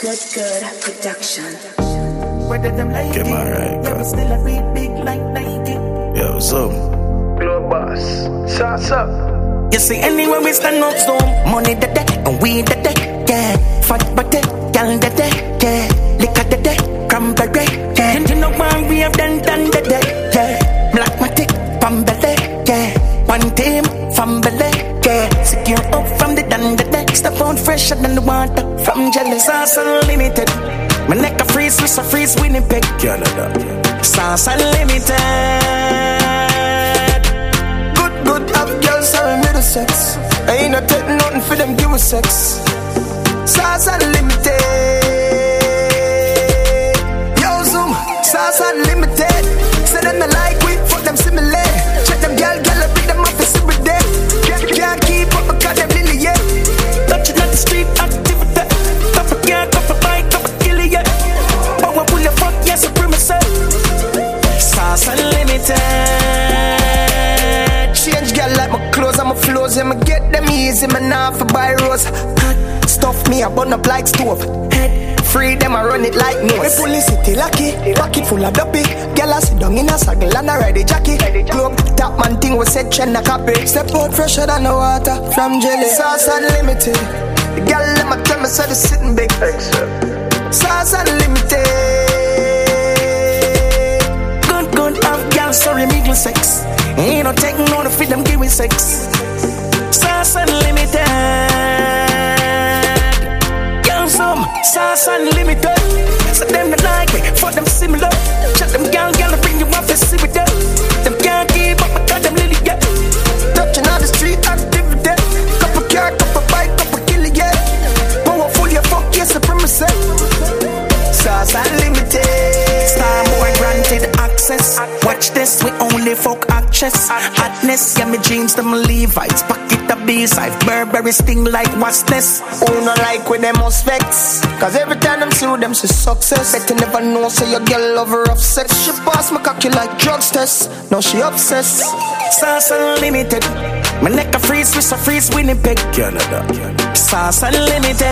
Good production. Whether them like Get my it, right, yeah, God. but still I beat big like Nike. Yo, what's up? Glow boss, sauce up. You see, anywhere we stand up, so money the day, and we the day, yeah. Fat body, girl the day, yeah. Liquor the day, cranberry, yeah. You know why we have done the day, yeah. Black matic, pambele, yeah. One team, family, yeah. Secure up from the done the day. Step out fresher than the water from jelly. Sauce unlimited. My neck a freeze, wrist a freeze, Winnipeg. Canada. Sauce unlimited. Good up girls are middle sex. Ain't no take nothing for them, give us sex. Sauce unlimited. Yo Zoom, sauce unlimited. Say them the like we, fuck them similar. Check them girl, I bring them up and every day. Can't keep up because them lily, yeah. Touching on the street, activity. Couple car, couple bike, couple kill it, yeah. Power pull your fuck, yeah, supremacy. Sauce unlimited. Change girl like my clothes and my flows. Yeah, me get them easy, man, not for buy rose. Hot stuff me, I burn up like stove. Head free, them I run it like nose. Me publicity lucky, pocket full of duppy. Girl I sit down in a saddle and I ride a jockey. Club top man thing was said trend a copy. Step out fresher than the water from jelly. Sauce unlimited. The girl let me tell me so they sitting big. Sauce unlimited. Good up, girl, sorry, me give sex. Ain't no taking on the feed them give me sex. Sauce unlimited. Young some, sauce unlimited. So them the like me, for them similar. Check them girl, I bring you up and see with them. Them can't keep up because them lily, yeah. Touching on the street, activity. Couple car, couple bike, couple kill it, yeah. Powerful, you fuck, yes, supremacy. Sauce unlimited. Star boy granted access. Watch this, we only fuck actress. Hotness, yeah, me jeans, them Levi's. Pocket the B-side, Burberry sting like what's this? Who no like with them most vex? Cause every time them see them see success. Better never know, say your girl love her of sex. She pass my cocky like drugs test. Now she obsessed. Sauce unlimited. My neck a freeze, wrist a freeze, Winnipeg. Canada. Sauce unlimited.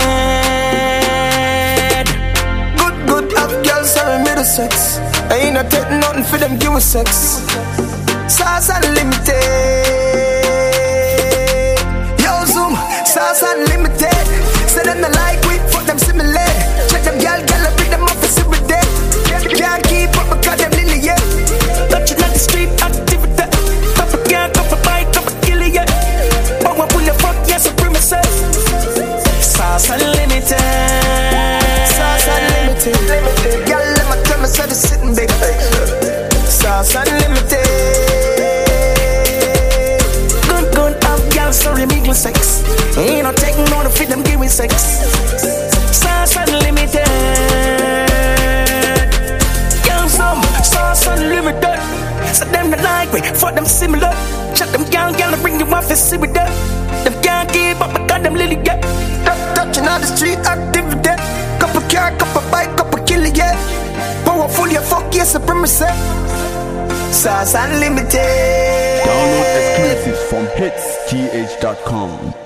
Good up girls are middle sex. Ain't no take nothing for them, give us sex. Sauce unlimited. Yo Zoom, sauce unlimited. Say them the like we, fuck them similar. Check them girl, I bring them up and every day. Can't keep up because them lily, yeah. Touching on the street, activity. Couple car, couple bike, couple kill it, yeah. Power pull your fuck, yeah, supremacy. Sauce unlimited. Sauce unlimited. Girl, let me tell me so they sitting big. Sauce unlimited. Good up, girl, sorry, me give sex. Ain't no taking on the feed them give me sex. Sauce unlimited. Young some, sauce unlimited. So them the like me, for them similar. Check them girl, I bring you off and see with them. Them can't keep up because them lily, yeah. Touching on the street, activity. Couple car, couple bike, couple kill it, yeah. Powerful, you fuck, yes, supremacy. Sauce unlimited. Download exclusives from hitsgh.com.